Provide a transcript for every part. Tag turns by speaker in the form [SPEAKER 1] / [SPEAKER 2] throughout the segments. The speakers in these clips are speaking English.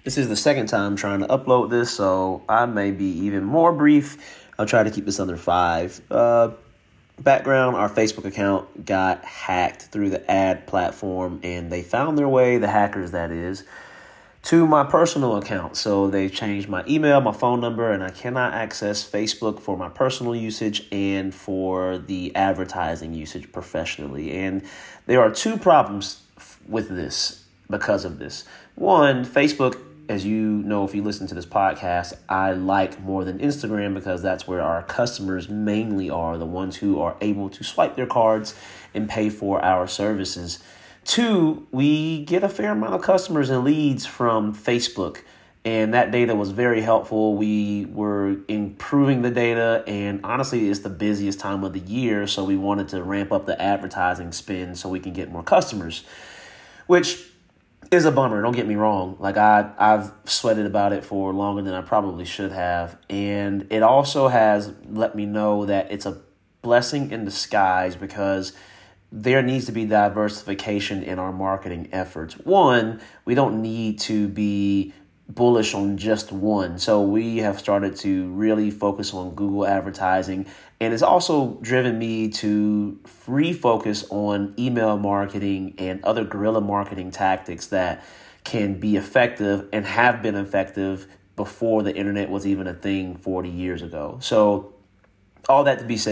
[SPEAKER 1] This is the second time trying to upload this, so I may be even more brief. I'll try to keep this under 5. Background, our Facebook account got hacked through the ad platform, and they found their way, the hackers that is, to my personal account. So they changed my email, my phone number, and I cannot access Facebook for my personal usage and for the advertising usage professionally. And there are 2 problems with this because of this. One, Facebook, as you know, if you listen to this podcast, I like more than Instagram because that's where our customers mainly are, the ones who are able to swipe their cards and pay for our services. 2, we get a fair amount of customers and leads from Facebook, and that data was very helpful. We were improving the data, and honestly, it's the busiest time of the year, so we wanted to ramp up the advertising spend so we can get more customers, which is a bummer. Don't get me wrong. Like I've sweated about it for longer than I probably should have, and it also has let me know that it's a blessing in disguise because there needs to be diversification in our marketing efforts. One, we don't need to be bullish on just one. So we have started to really focus on Google advertising. And it's also driven me to refocus on email marketing and other guerrilla marketing tactics that can be effective and have been effective before the internet was even a thing 40 years ago. So all that to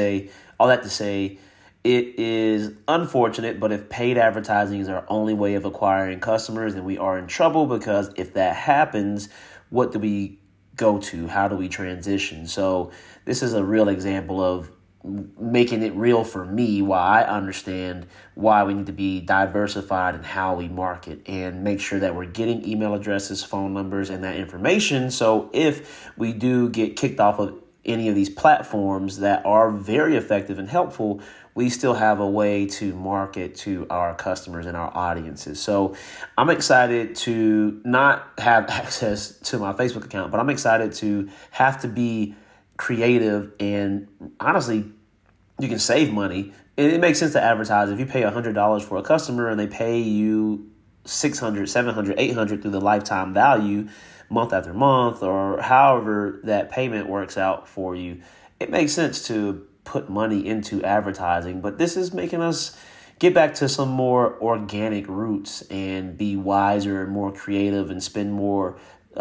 [SPEAKER 1] say, it is unfortunate, but if paid advertising is our only way of acquiring customers, then we are in trouble because if that happens, what do we go to? How do we transition? So this is a real example of making it real for me, why I understand why we need to be diversified in how we market and make sure that we're getting email addresses, phone numbers, and that information. So if we do get kicked off of any of these platforms that are very effective and helpful, we still have a way to market to our customers and our audiences. So I'm excited to not have access to my Facebook account, but I'm excited to have to be creative, and honestly, you can save money. And it makes sense to advertise. If you pay $100 for a customer and they pay you $600, $700, $800 through the lifetime value, month after month, or however that payment works out for you, it makes sense to put money into advertising. But this is making us get back to some more organic roots and be wiser and more creative and spend more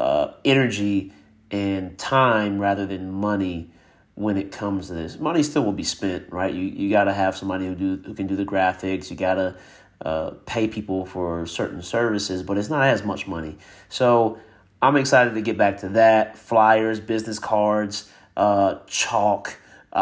[SPEAKER 1] energy and time rather than money when it comes to this. Money still will be spent, right? You got to have somebody who can do the graphics. You got to pay people for certain services, but it's not as much money. So I'm excited to get back to that. Flyers, business cards, chalk.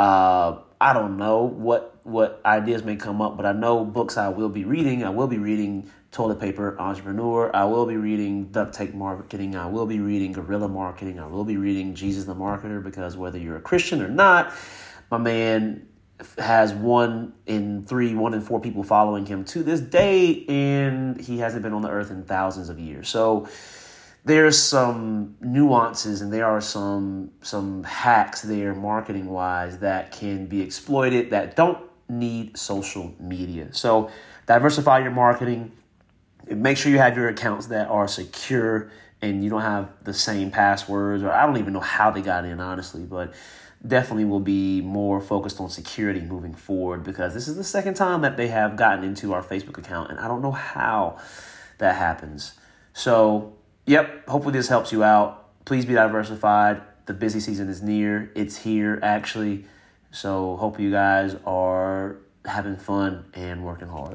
[SPEAKER 1] I don't know what ideas may come up, but I know books I will be reading. I will be reading Toilet Paper Entrepreneur. I will be reading Duct Tape Marketing. I will be reading Guerrilla Marketing. I will be reading Jesus the Marketer, because whether you're a Christian or not, my man has 1 in 3, 1 in 4 people following him to this day, and he hasn't been on the earth in thousands of years. So there's some nuances and there are some hacks there marketing-wise that can be exploited that don't need social media. So diversify your marketing. Make sure you have your accounts that are secure and you don't have the same passwords, or I don't even know how they got in, honestly, but definitely will be more focused on security moving forward, because this is the second time that they have gotten into our Facebook account, and I don't know how that happens. So yep, hopefully this helps you out. Please be diversified. The busy season is near. It's here, actually. So hope you guys are having fun and working hard.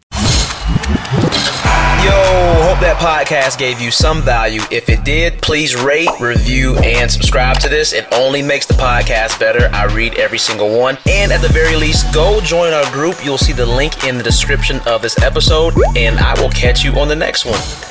[SPEAKER 2] Yo, hope that podcast gave you some value. If it did, please rate, review, and subscribe to this. It only makes the podcast better. I read every single one. And at the very least, go join our group. You'll see the link in the description of this episode, and I will catch you on the next one.